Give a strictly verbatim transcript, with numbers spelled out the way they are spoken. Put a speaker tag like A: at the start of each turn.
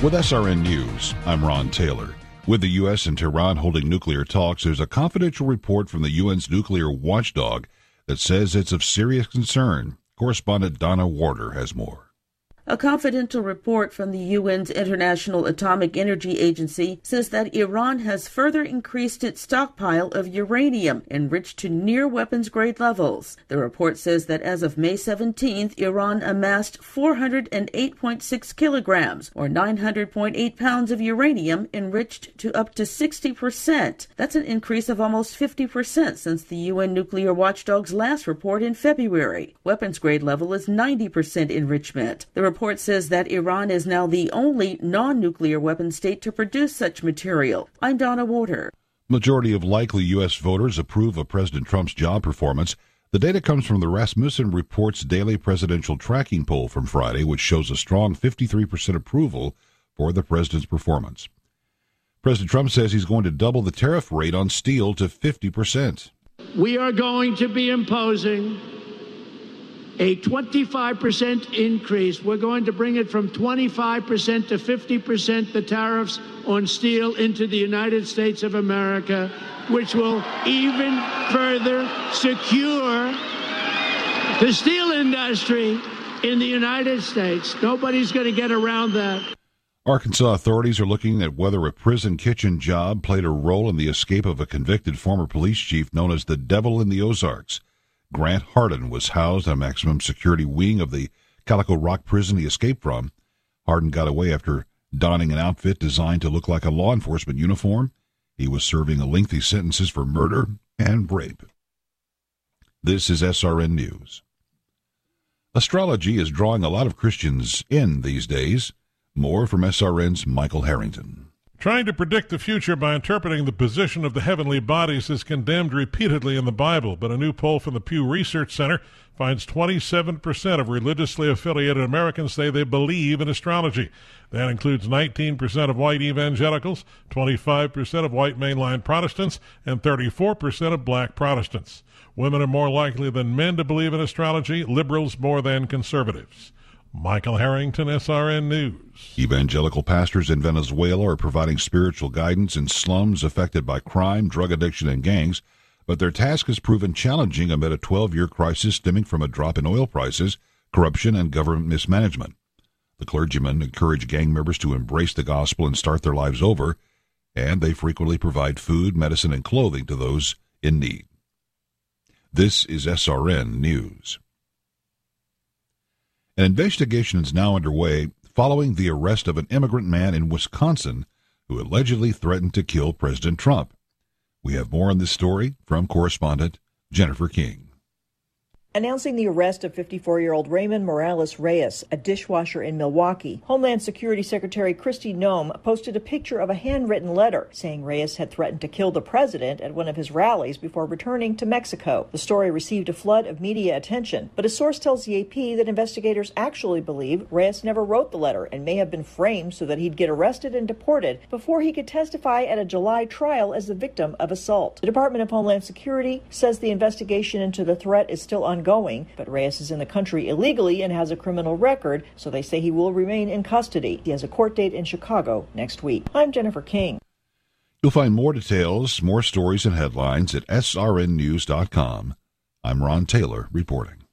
A: With S R N News, I'm Ron Taylor. With the U S and Tehran holding nuclear talks, there's a confidential report from the U N's nuclear watchdog that says it's of serious concern. Correspondent Donna Warder has more.
B: A confidential report from the U N's International Atomic Energy Agency says that Iran has further increased its stockpile of uranium enriched to near weapons-grade levels. The report says that as of May seventeenth, Iran amassed four hundred eight point six kilograms, or nine hundred point eight pounds of uranium enriched to up to sixty percent. That's an increase of almost fifty percent since the U N nuclear watchdog's last report in February. Weapons-grade level is ninety percent enrichment. The report says that Iran is now the only non-nuclear weapon state to produce such material. I'm Donna Warder.
A: Majority of likely U S voters approve of President Trump's job performance. The data comes from the Rasmussen Reports daily presidential tracking poll from Friday, which shows a strong fifty-three percent approval for the president's performance. President Trump says he's going to double the tariff rate on steel to fifty percent.
C: We are going to be imposing a twenty-five percent increase. We're going to bring it from twenty-five percent to fifty percent, the tariffs on steel into the United States of America, which will even further secure the steel industry in the United States. Nobody's going to get around that.
A: Arkansas authorities are looking at whether a prison kitchen job played a role in the escape of a convicted former police chief known as the Devil in the Ozarks. Grant Hardin was housed on a maximum security wing of the Calico Rock prison he escaped from. Hardin got away after donning an outfit designed to look like a law enforcement uniform. He was serving a lengthy sentences for murder and rape. This is S R N News. Astrology is drawing a lot of Christians in these days. More from S R N's Michael Harrington.
D: Trying to predict the future by interpreting the position of the heavenly bodies is condemned repeatedly in the Bible, but a new poll from the Pew Research Center finds twenty-seven percent of religiously affiliated Americans say they believe in astrology. That includes nineteen percent of white evangelicals, twenty-five percent of white mainline Protestants, and thirty-four percent of black Protestants. Women are more likely than men to believe in astrology, liberals more than conservatives. Michael Harrington, S R N News.
A: Evangelical pastors in Venezuela are providing spiritual guidance in slums affected by crime, drug addiction, and gangs, but their task has proven challenging amid a twelve-year crisis stemming from a drop in oil prices, corruption, and government mismanagement. The clergymen encourage gang members to embrace the gospel and start their lives over, and they frequently provide food, medicine, and clothing to those in need. This is S R N News. An investigation is now underway following the arrest of an immigrant man in Wisconsin who allegedly threatened to kill President Trump. We have more on this story from correspondent Jennifer King.
E: Announcing the arrest of fifty-four-year-old Raymond Morales Reyes, a dishwasher in Milwaukee, Homeland Security Secretary Kristi Noem posted a picture of a handwritten letter saying Reyes had threatened to kill the president at one of his rallies before returning to Mexico. The story received a flood of media attention, but a source tells the A P that investigators actually believe Reyes never wrote the letter and may have been framed so that he'd get arrested and deported before he could testify at a July trial as the victim of assault. The Department of Homeland Security says the investigation into the threat is still ongoing. Going, but Reyes is in the country illegally and has a criminal record, so they say he will remain in custody. He has a court date in Chicago next week. I'm Jennifer King.
A: You'll find more details, more stories and headlines at S R N news dot com. I'm Ron Taylor reporting.